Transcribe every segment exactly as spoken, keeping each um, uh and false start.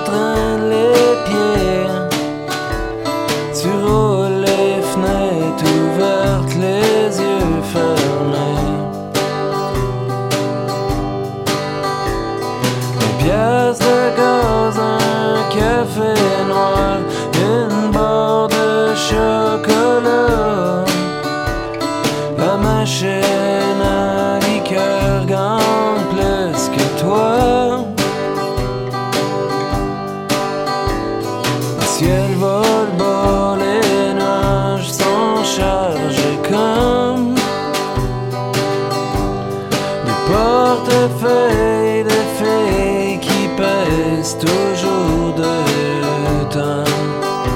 traînes les pieds. Tu roules les fenêtres ouvertes, les yeux fermés. Une pièce de gaz, un café noir, une barre de chocolat. La machine à liqueur gagne plus que toi. Le ciel vole bas, les nuages sont chargés comme des portefeuilles de filles qui pèsent toujours deux tonnes.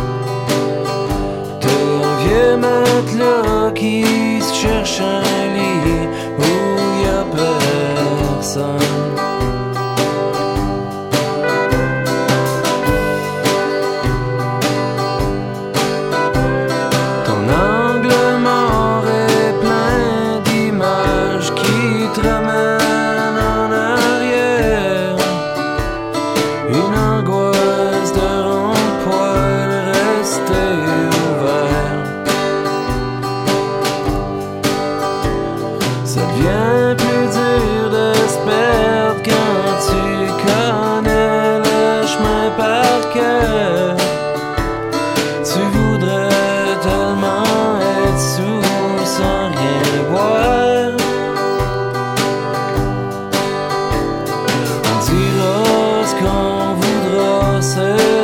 T'es un vieux matelas qui se cherche un lit où y a personne. Ça devient plus dur de se perdre quand tu connais le chemin par cœur. Tu voudrais tellement être sous sans rien boire. On dira ce qu'on voudra, c'est